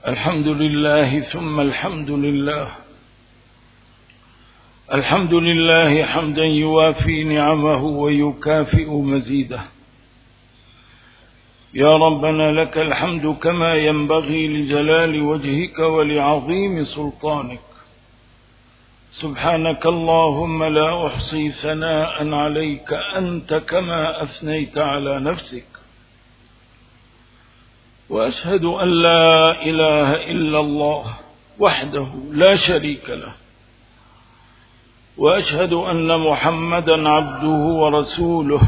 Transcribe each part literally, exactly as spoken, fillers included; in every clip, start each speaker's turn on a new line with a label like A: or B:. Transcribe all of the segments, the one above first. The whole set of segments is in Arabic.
A: الحمد لله ثم الحمد لله الحمد لله حمدا يوافي نعمه ويكافئ مزيده. يا ربنا لك الحمد كما ينبغي لجلال وجهك ولعظيم سلطانك. سبحانك اللهم لا أحصي ثناء عليك أنت كما أثنيت على نفسك، وأشهد أن لا إله إلا الله وحده لا شريك له، وأشهد أن محمدا عبده ورسوله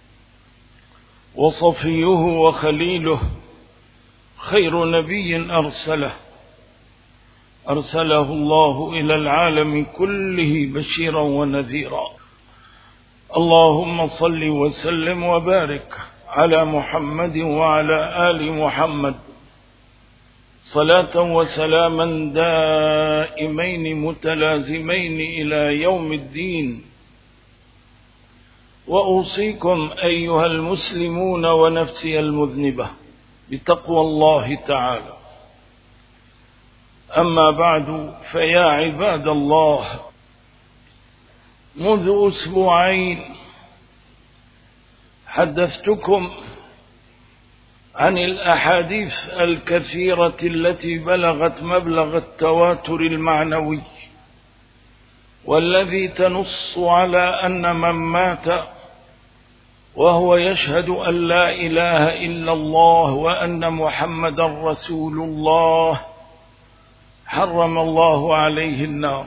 A: وصفيه وخليله، خير نبي أرسله أرسله الله إلى العالم كله بشيرا ونذيرا. اللهم صل وسلم وبارك على محمد وعلى آل محمد صلاة وسلاما دائمين متلازمين إلى يوم الدين. وأوصيكم أيها المسلمون ونفسي المذنبة بتقوى الله تعالى. أما بعد، فيا عباد الله، منذ أسبوعين حدثتكم عن الأحاديث الكثيرة التي بلغت مبلغ التواتر المعنوي، والذي تنص على أن من مات وهو يشهد أن لا إله إلا الله وأن محمدا رسول الله حرم الله عليه النار.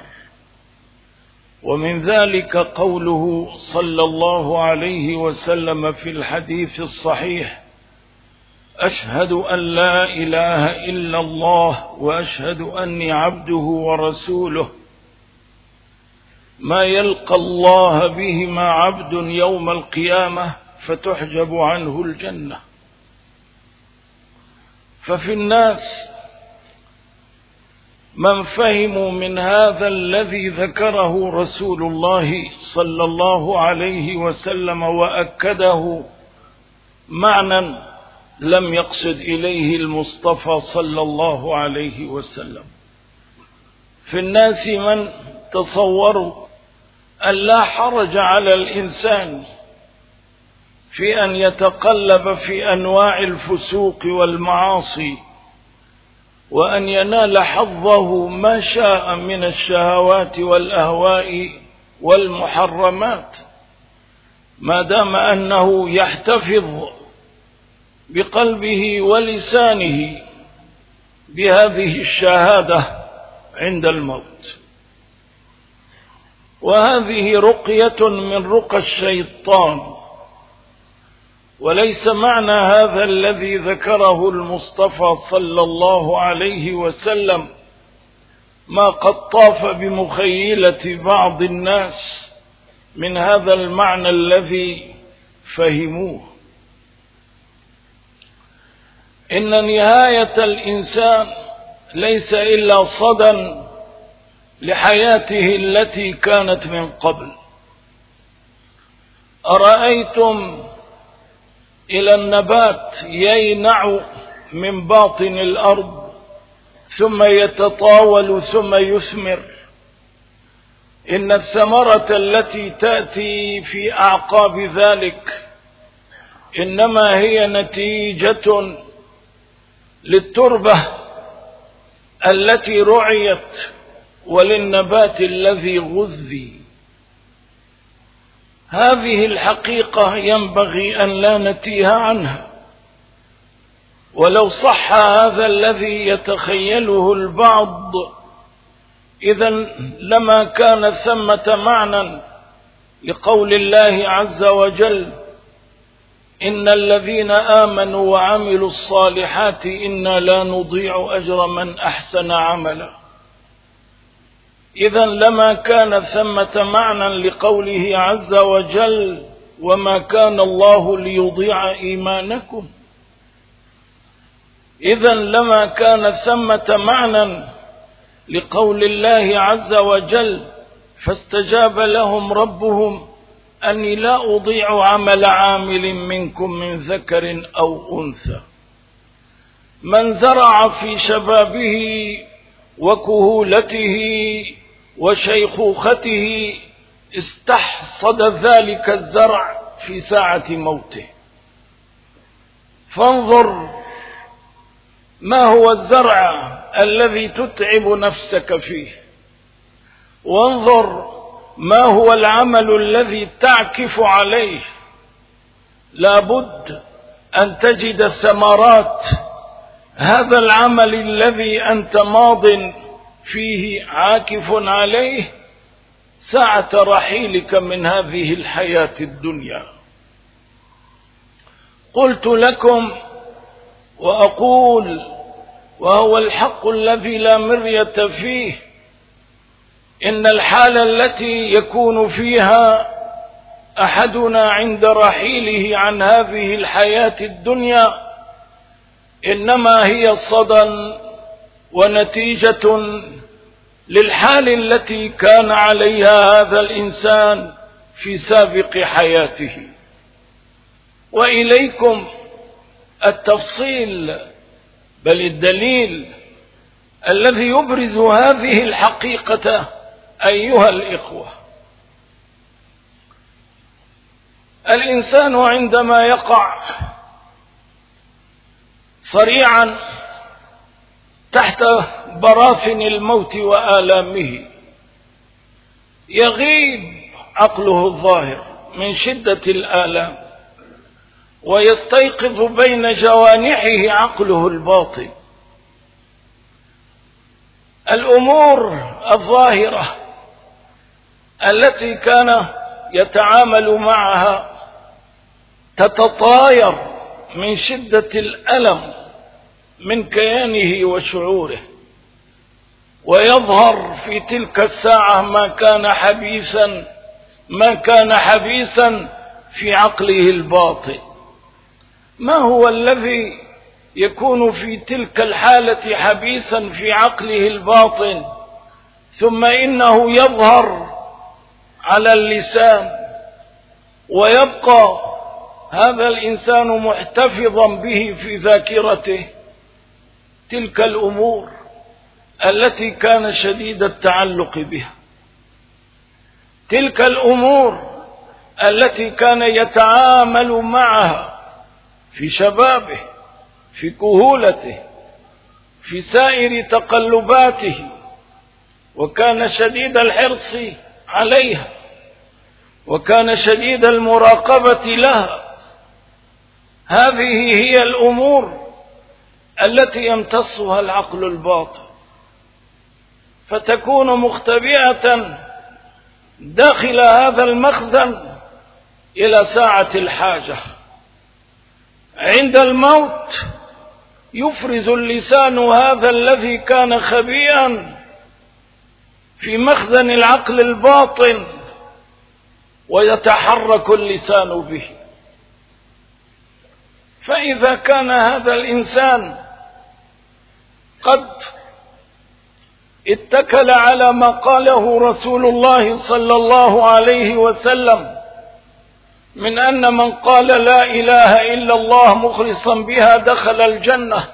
A: ومن ذلك قوله صلى الله عليه وسلم في الحديث الصحيح: أشهد أن لا إله إلا الله وأشهد أني عبده ورسوله، ما يلقى الله بهما عبد يوم القيامة فتحجب عنه الجنة. ففي الناس من فهموا من هذا الذي ذكره رسول الله صلى الله عليه وسلم وأكده معنى لم يقصد إليه المصطفى صلى الله عليه وسلم. في الناس من تصوروا أن لا حرج على الإنسان في أن يتقلب في أنواع الفسوق والمعاصي، وأن ينال حظه ما شاء من الشهوات والأهواء والمحرمات، ما دام أنه يحتفظ بقلبه ولسانه بهذه الشهادة عند الموت. وهذه رقية من رقى الشيطان، وليس معنى هذا الذي ذكره المصطفى صلى الله عليه وسلم ما قد طاف بمخيلة بعض الناس من هذا المعنى الذي فهموه. إن نهاية الإنسان ليس إلا صدى لحياته التي كانت من قبل. أرأيتم إلى النبات يينع من باطن الأرض ثم يتطاول ثم يثمر، إن الثمرة التي تأتي في أعقاب ذلك إنما هي نتيجة للتربة التي رعيت وللنبات الذي غذي. هذه الحقيقة ينبغي أن لا نتيه عنها. ولو صح هذا الذي يتخيله البعض، إذن لما كان ثمة معنى لقول الله عز وجل: إن الذين آمنوا وعملوا الصالحات إنا لا نضيع أجر من أحسن عملا. إذن لما كان ثمة معنى لقوله عز وجل: وما كان الله ليضيع إيمانكم. إذن لما كان ثمة معنى لقول الله عز وجل: فاستجاب لهم ربهم أني لا أضيع عمل عامل منكم من ذكر أو أنثى. من زرع في شبابه وكهولته وشيخوخته استحصد ذلك الزرع في ساعة موته. فانظر ما هو الزرع الذي تتعب نفسك فيه، وانظر ما هو العمل الذي تعكف عليه. لابد أن تجد ثمرات هذا العمل الذي أنت ماض فيه عاكف عليه ساعة رحيلك من هذه الحياة الدنيا. قلت لكم وأقول وهو الحق الذي لا مرية فيه، إن الحالة التي يكون فيها أحدنا عند رحيله عن هذه الحياة الدنيا إنما هي صدى ونتيجة للحال التي كان عليها هذا الإنسان في سابق حياته. وإليكم التفصيل بل الدليل الذي يبرز هذه الحقيقة أيها الإخوة. الإنسان عندما يقع صريعا تحت براثن الموت وآلامه يغيب عقله الظاهر من شدة الآلام، ويستيقظ بين جوانحه عقله الباطن. الأمور الظاهرة التي كان يتعامل معها تتطاير من شدة الألم من كيانه وشعوره، ويظهر في تلك الساعة ما كان حبيسا ما كان حبيسا في عقله الباطن. ما هو الذي يكون في تلك الحالة حبيسا في عقله الباطن ثم إنه يظهر على اللسان، ويبقى هذا الإنسان محتفظا به في ذاكرته؟ تلك الأمور التي كان شديد التعلق بها، تلك الأمور التي كان يتعامل معها في شبابه، في كهولته، في سائر تقلباته، وكان شديد الحرص عليها، وكان شديد المراقبة لها. هذه هي الأمور التي يمتصها العقل الباطن، فتكون مختبئة داخل هذا المخزن إلى ساعة الحاجة. عند الموت يفرز اللسان هذا الذي كان خبيئا في مخزن العقل الباطن، ويتحرك اللسان به. فإذا كان هذا الإنسان قد اتكل على ما قاله رسول الله صلى الله عليه وسلم من أن من قال لا إله إلا الله مخلصا بها دخل الجنة،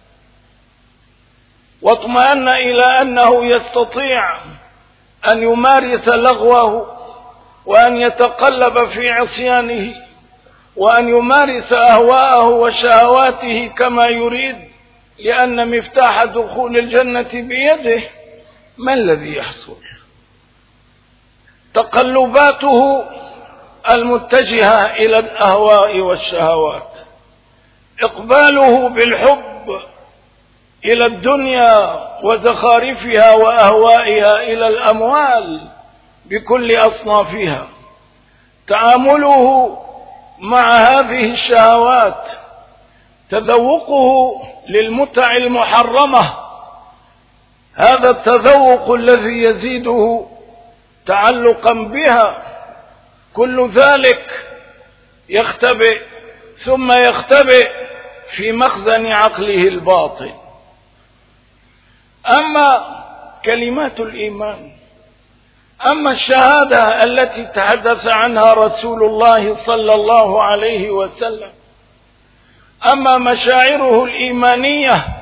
A: واطمأن إلى أنه يستطيع أن يمارس لغوه، وأن يتقلب في عصيانه، وأن يمارس أهواءه وشهواته كما يريد، لأن مفتاح دخول الجنة بيده، ما الذي يحصل؟ تقلباته المتجهة إلى الأهواء والشهوات، إقباله بالحب إلى الدنيا وزخارفها وأهوائها، إلى الأموال بكل أصنافها، تعامله مع هذه الشهوات، تذوقه للمتع المحرمة، هذا التذوق الذي يزيده تعلقا بها، كل ذلك يختبئ ثم يختبئ في مخزن عقله الباطن. أما كلمات الإيمان، أما الشهادة التي تحدث عنها رسول الله صلى الله عليه وسلم، أما مشاعره الإيمانية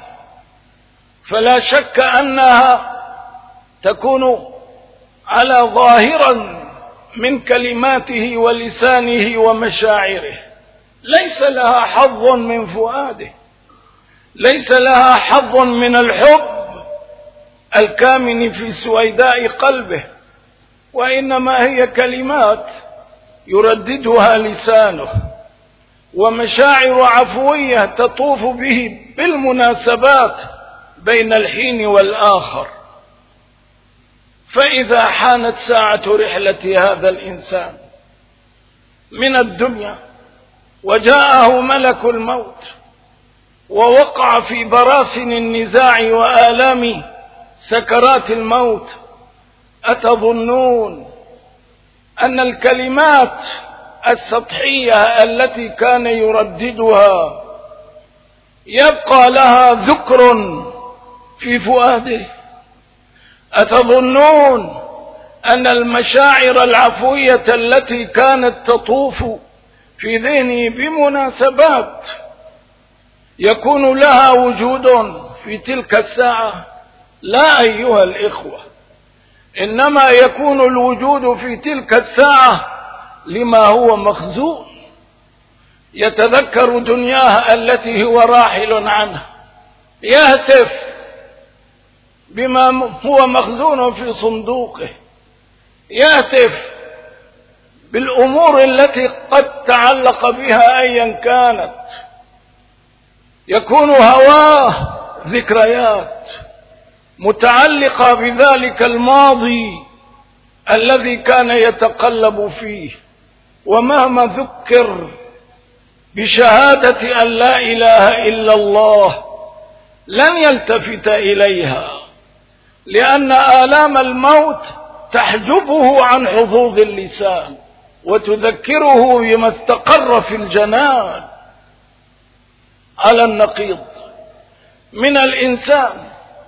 A: فلا شك أنها تكون على ظاهرا من كلماته ولسانه ومشاعره، ليس لها حظ من فؤاده، ليس لها حظ من الحب الكامن في سويداء قلبه، وإنما هي كلمات يرددها لسانه ومشاعر عفوية تطوف به بالمناسبات بين الحين والآخر. فإذا حانت ساعة رحلة هذا الإنسان من الدنيا وجاءه ملك الموت ووقع في براسن النزاع وآلام سكرات الموت، أتظنون أن الكلمات السطحية التي كان يرددها يبقى لها ذكر في فؤاده؟ أتظنون أن المشاعر العفوية التي كانت تطوف في ذهنه بمناسبات يكون لها وجود في تلك الساعة؟ لا أيها الإخوة، إنما يكون الوجود في تلك الساعة لما هو مخزون، يتذكر دنياه التي هو راحل عنها، يهتف بما هو مخزون في صندوقه، يهتف بالأمور التي قد تعلق بها أيا كانت، يكون هواه ذكريات متعلقة بذلك الماضي الذي كان يتقلب فيه، ومهما ذكر بشهادة أن لا إله إلا الله لن يلتفت إليها، لأن آلام الموت تحجبه عن حظوظ اللسان وتذكره بما استقر في الجنان. على النقيض من الإنسان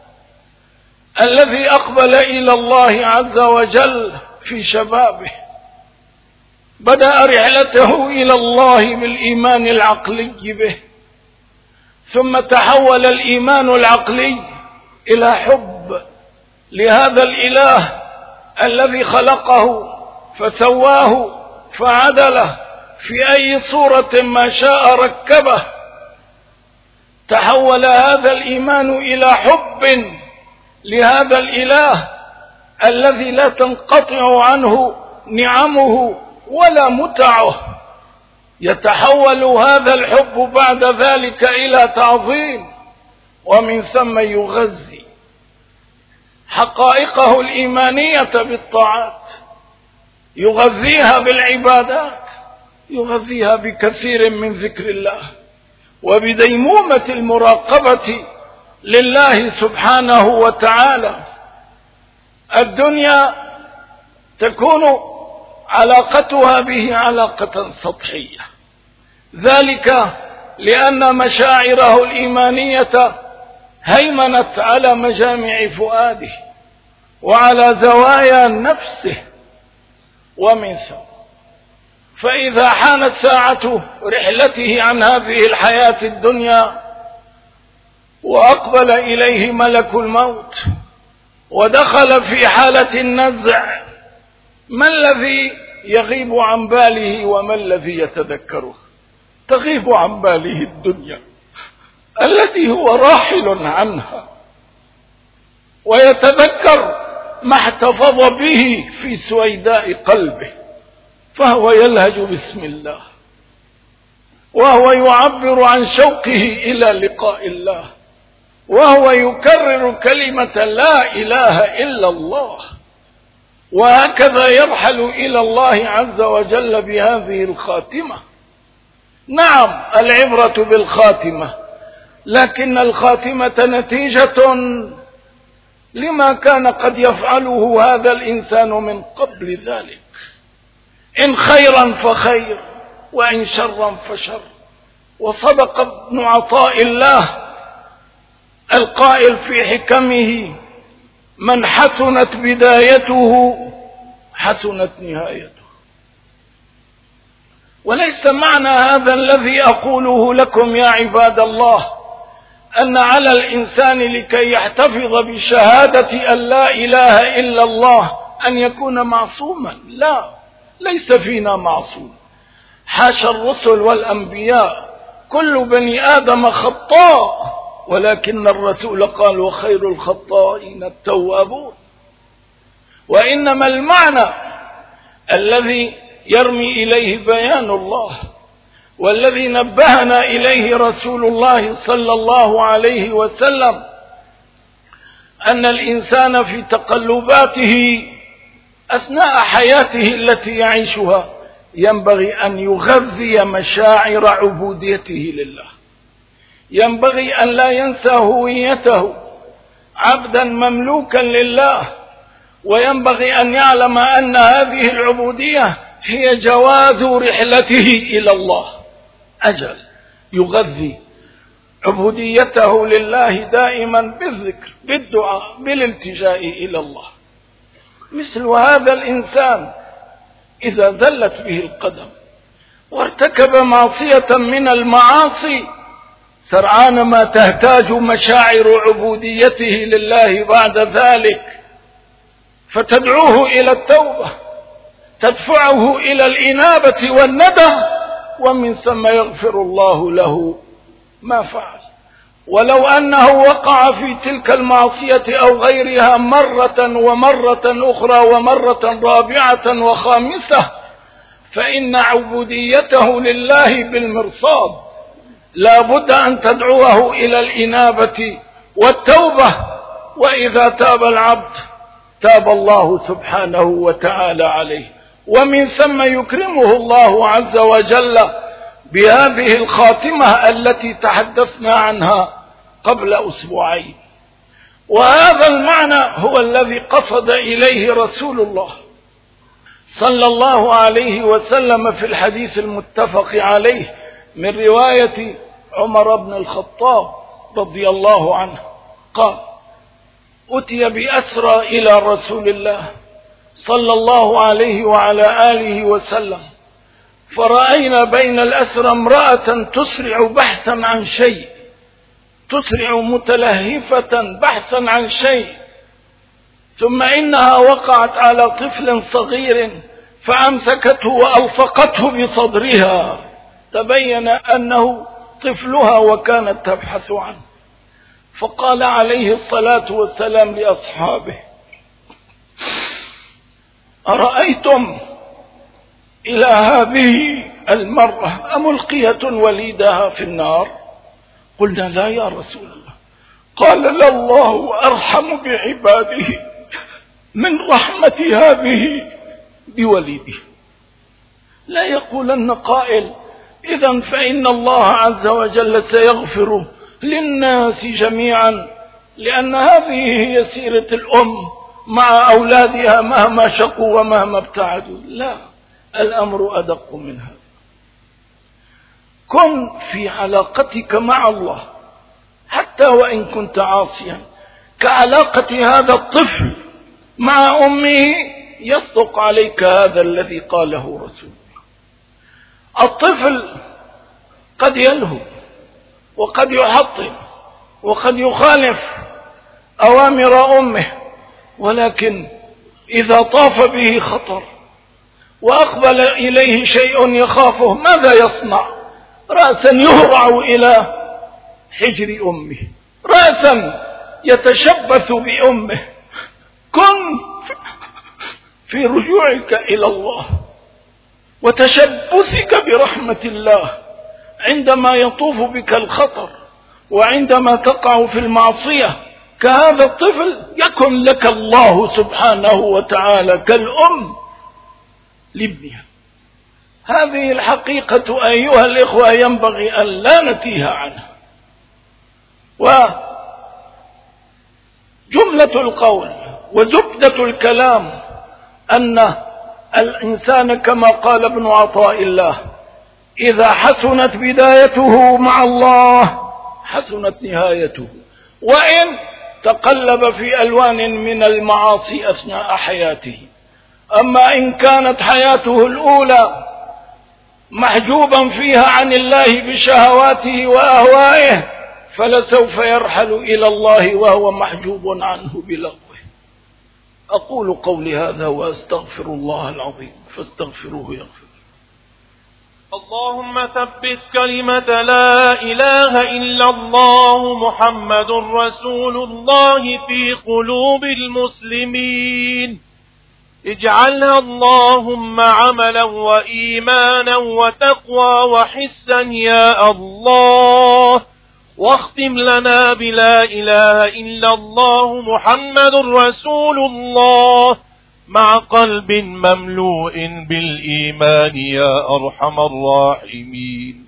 A: الذي أقبل إلى الله عز وجل في شبابه، بدأ رحلته إلى الله بالإيمان العقلي به، ثم تحول الإيمان العقلي إلى حب لهذا الإله الذي خلقه فسواه فعدله في أي صورة ما شاء ركبه. تحول هذا الإيمان إلى حب لهذا الإله الذي لا تنقطع عنه نعمه ولا متعه. يتحول هذا الحب بعد ذلك إلى تعظيم، ومن ثم يغذي حقائقه الإيمانية بالطاعات، يغذيها بالعبادات، يغذيها بكثير من ذكر الله وبديمومة المراقبة لله سبحانه وتعالى. الدنيا تكون علاقتها به علاقة سطحية، ذلك لأن مشاعره الإيمانية هيمنت على مجامع فؤاده وعلى زوايا نفسه. ومن ثم فإذا حانت ساعة رحلته عن هذه الحياة الدنيا وأقبل إليه ملك الموت ودخل في حالة النزع، ما الذي يغيب عن باله وما الذي يتذكره؟ تغيب عن باله الدنيا التي هو راحل عنها، ويتذكر ما احتفظ به في سويداء قلبه، فهو يلهج بسم الله، وهو يعبر عن شوقه إلى لقاء الله، وهو يكرر كلمة لا إله إلا الله، وهكذا يرحل إلى الله عز وجل بهذه الخاتمة. نعم، العبرة بالخاتمة، لكن الخاتمة نتيجة لما كان قد يفعله هذا الإنسان من قبل ذلك، إن خيرا فخير وإن شرا فشر. وصدق ابن عطاء الله القائل في حكمه: من حسنت بدايته حسنت نهايته. وليس معنى هذا الذي أقوله لكم يا عباد الله أن على الإنسان لكي يحتفظ بشهادة أن لا إله إلا الله أن يكون معصوما. لا، ليس فينا معصوم، حاشا الرسل والأنبياء، كل بني آدم خطاء، ولكن الرسول قال وخير الخطائين التوابون. وإنما المعنى الذي يرمي إليه بيان الله والذي نبهنا إليه رسول الله صلى الله عليه وسلم أن الإنسان في تقلباته أثناء حياته التي يعيشها ينبغي أن يغذي مشاعر عبوديته لله، ينبغي أن لا ينسى هويته عبدا مملوكا لله، وينبغي أن يعلم أن هذه العبودية هي جواز رحلته إلى الله. أجل يغذي عبوديته لله دائما بالذكر، بالدعاء، بالالتجاء إلى الله. مثل هذا الإنسان إذا ذلت به القدم وارتكب معصية من المعاصي سرعان ما تهتاج مشاعر عبوديته لله بعد ذلك، فتدعوه إلى التوبة، تدفعه إلى الإنابة والندم، ومن ثم يغفر الله له ما فعل. ولو أنه وقع في تلك المعصية أو غيرها مرة ومرة أخرى ومرة رابعة وخامسة، فإن عبوديته لله بالمرصاد، لا بد أن تدعوه إلى الإنابة والتوبة. وإذا تاب العبد تاب الله سبحانه وتعالى عليه، ومن ثم يكرمه الله عز وجل بهذه الخاتمة التي تحدثنا عنها قبل أسبوعين. وهذا المعنى هو الذي قصد إليه رسول الله صلى الله عليه وسلم في الحديث المتفق عليه من رواية عمر بن الخطاب رضي الله عنه قال: أتي بأسرى إلى رسول الله صلى الله عليه وعلى آله وسلم، فرأينا بين الأسرى امرأة تسرع بحثا عن شيء، تسرع متلهفة بحثا عن شيء، ثم إنها وقعت على طفل صغير فأمسكته وألصقته بصدرها، تبين أنه طفلها وكانت تبحث عنه. فقال عليه الصلاة والسلام لأصحابه: أرأيتم إلى هذه المرأة أملقية وليدها في النار؟ قلنا: لا يا رسول الله. قال: لله أرحم بعباده من رحمة هذه بوليده. لا يقولن قائل: إذن فإن الله عز وجل سيغفر للناس جميعا، لأن هذه هي سيرة الأم مع أولادها مهما شقوا ومهما ابتعدوا. لا، الأمر أدق من هذا. كن في علاقتك مع الله حتى وإن كنت عاصيا كعلاقة هذا الطفل مع أمه، يصدق عليك هذا الذي قاله رسول الله. الطفل قد يلهو وقد يحطم وقد يخالف أوامر أمه، ولكن إذا طاف به خطر وأقبل إليه شيء يخافه ماذا يصنع؟ رأسا يهرع إلى حجر أمه، رأسا يتشبث بأمه. كن في رجوعك إلى الله وتشبثك برحمة الله عندما يطوف بك الخطر وعندما تقع في المعصية كهذا الطفل، يكن لك الله سبحانه وتعالى كالأم لابنها. هذه الحقيقة أيها الإخوة ينبغي أن لا نتيه عنها. وجملة القول وزبدة الكلام أن الإنسان كما قال ابن عطاء الله: إذا حسنت بدايته مع الله حسنت نهايته، وإن تقلب في ألوان من المعاصي أثناء حياته. أما إن كانت حياته الأولى محجوبا فيها عن الله بشهواته وأهوائه، فلسوف يرحل إلى الله وهو محجوب عنه بلغوه. أقول قولي هذا وأستغفر الله العظيم فاستغفروه يغفر.
B: اللهم ثبت كلمة لا إله إلا الله محمد رسول الله في قلوب المسلمين، اجعلها اللهم عملا وإيمانا وتقوى وحسا يا الله، واختم لنا بلا إله إلا الله محمد رسول الله مع قلب مملوء بالإيمان يا أرحم الراحمين.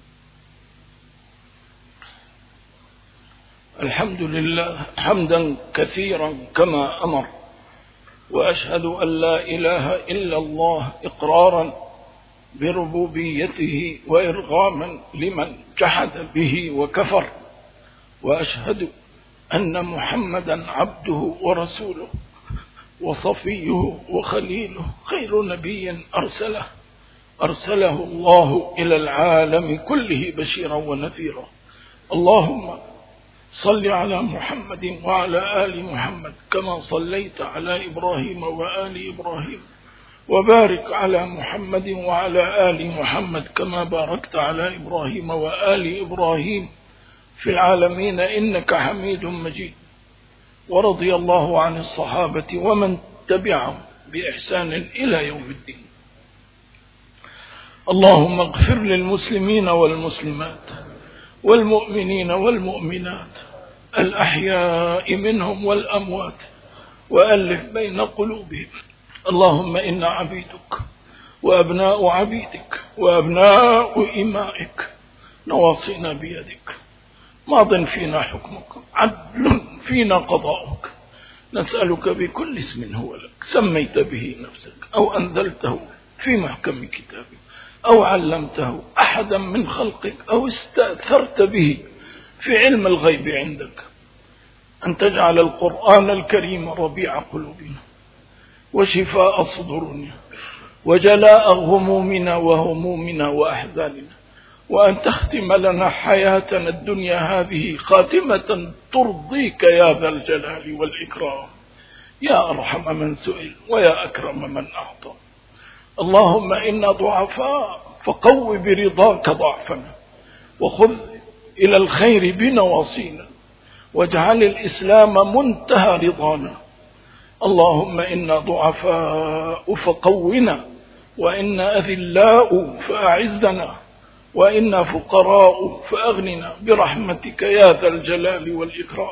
A: الحمد لله حمدا كثيرا كما أمر، وأشهد أن لا إله إلا الله إقرارا بربوبيته وإرغاما لمن جحد به وكفر، وأشهد أن محمدا عبده ورسوله وصفيه وخليله، خير نبي أرسله أرسله الله إلى العالم كله بشيرا ونذيرا. اللهم صل على محمد وعلى آل محمد كما صليت على إبراهيم وآل إبراهيم، وبارك على محمد وعلى آل محمد كما باركت على إبراهيم وآل إبراهيم في العالمين إنك حميد مجيد. ورضي الله عن الصحابة ومن تبعهم بإحسان إلى يوم الدين. اللهم اغفر للمسلمين والمسلمات والمؤمنين والمؤمنات الأحياء منهم والأموات، وألف بين قلوبهم. اللهم إنا عبيدك وأبناء عبيدك وأبناء إمائك، نواصينا بيدك، ماض فينا حكمك، عدل فينا قضاؤك. نسألك بكل اسم هو لك سميت به نفسك أو أنزلته في محكم كتابك أو علمته أحدا من خلقك أو استأثرت به في علم الغيب عندك، أن تجعل القرآن الكريم ربيع قلوبنا وشفاء صدورنا وجلاء غمومنا وهمومنا وأحزاننا، وأن تختم لنا حياتنا الدنيا هذه خاتمة ترضيك يا ذا الجلال والإكرام، يا أرحم من سئل ويا أكرم من أعطى. اللهم إنا ضعفاء فقو برضاك ضعفنا، وخذ إلى الخير بنواصينا، واجعل الإسلام منتهى رضانا. اللهم إنا ضعفاء فقونا، وإنا أذلاء فأعزنا، وإنا فقراء فأغننا برحمتك يا ذا الجلال والإكرام.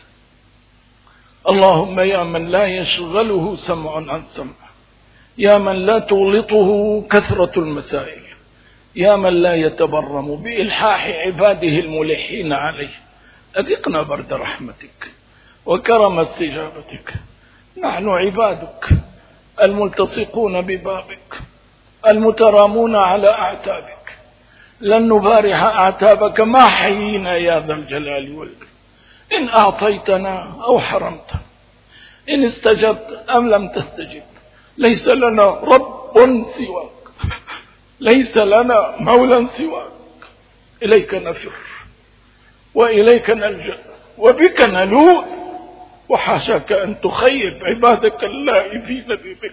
A: اللهم يا من لا يشغله سمع عن سمع، يا من لا تغلطه كثرة المسائل، يا من لا يتبرم بإلحاح عباده الملحين عليه، أذقنا برد رحمتك وكرم استجابتك. نحن عبادك الملتصقون ببابك المترامون على أعتابك، لن نبارح أعتابك ما حيينا يا ذا الجلال والإكرام. إن أعطيتنا أو حرمتنا، إن استجبت أم لم تستجب، ليس لنا رب سواك، ليس لنا مولى سواك. إليك نفر وإليك نلجأ وبك نلوذ، وحاشاك أن تخيب عبادك اللائذين بك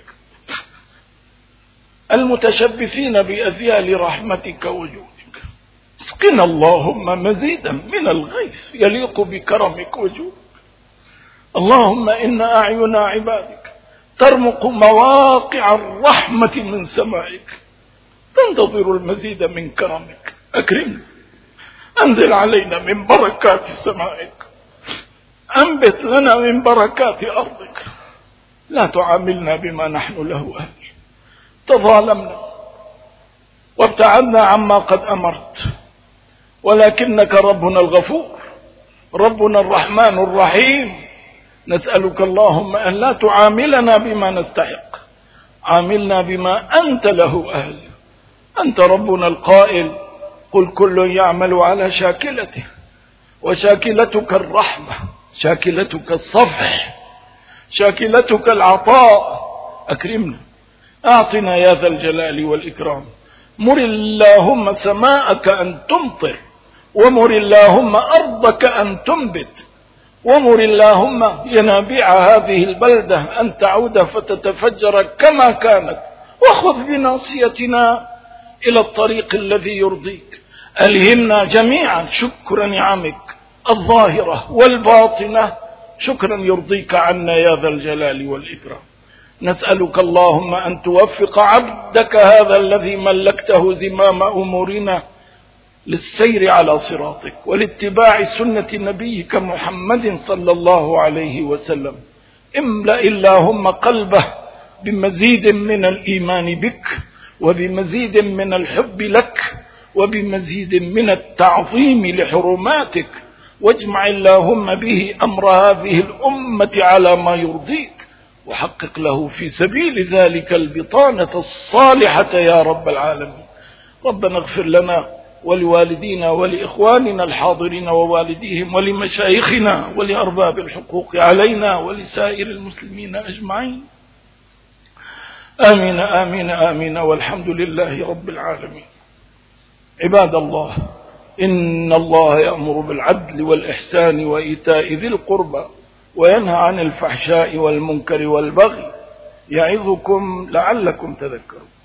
A: المتشبثين بأذيال رحمتك وجودك. اسقنا اللهم مزيدا من الغيث يليق بكرمك وجودك. اللهم إن أعين عبادك ترمق مواقع الرحمة من سمائك، تنتظر المزيد من كرمك. أكرمنا، أنزل علينا من بركات سمائك، أنبت لنا من بركات أرضك. لا تعاملنا بما نحن له أهل. تظالمنا وابتعدنا عما قد أمرت، ولكنك ربنا الغفور، ربنا الرحمن الرحيم. نسألك اللهم أن لا تعاملنا بما نستحق، عاملنا بما أنت له أهل. أنت ربنا القائل: قل كل يعمل على شاكلته، وشاكلتك الرحمة، شاكلتك الصفح، شاكلتك العطاء. أكرمنا، أعطنا يا ذا الجلال والإكرام. مر اللهم سماءك أن تمطر، ومر اللهم أرضك أن تنبت، ومر اللهم ينابيع هذه البلدة أن تعود فتتفجر كما كانت، وخذ بناصيتنا إلى الطريق الذي يرضيك. ألهمنا جميعا شكر نعمك الظاهرة والباطنة، شكرا يرضيك عنا يا ذا الجلال والإكرام. نسألك اللهم أن توفق عبدك هذا الذي ملكته زمام أمورنا للسير على صراطك والاتباع سنة نبيك محمد صلى الله عليه وسلم. املأ اللهم قلبه بمزيد من الإيمان بك، وبمزيد من الحب لك، وبمزيد من التعظيم لحرماتك، واجمع اللهم به أمر هذه الأمة على ما يرضيك، وحقق له في سبيل ذلك البطانة الصالحة يا رب العالمين. ربنا اغفر لنا ولوالدينا ولإخواننا الحاضرين ووالديهم ولمشايخنا ولأرباب الحقوق علينا ولسائر المسلمين أجمعين. آمين آمين آمين، والحمد لله رب العالمين. عباد الله، إن الله يأمر بالعدل والإحسان وإيتاء ذي القربى وينهى عن الفحشاء والمنكر والبغي، يعظكم لعلكم تذكرون.